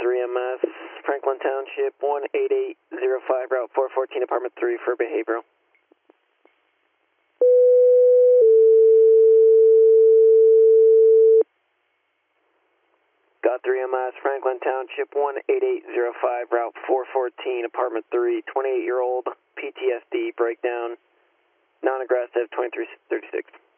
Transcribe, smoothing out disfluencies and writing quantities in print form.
3MS, Franklin Township, 18805, Route 414, Apartment 3 for behavioral. Got 3MS, Franklin Township, 18805, Route 414, Apartment 3, 28-year-old, PTSD, breakdown, non-aggressive, 2336.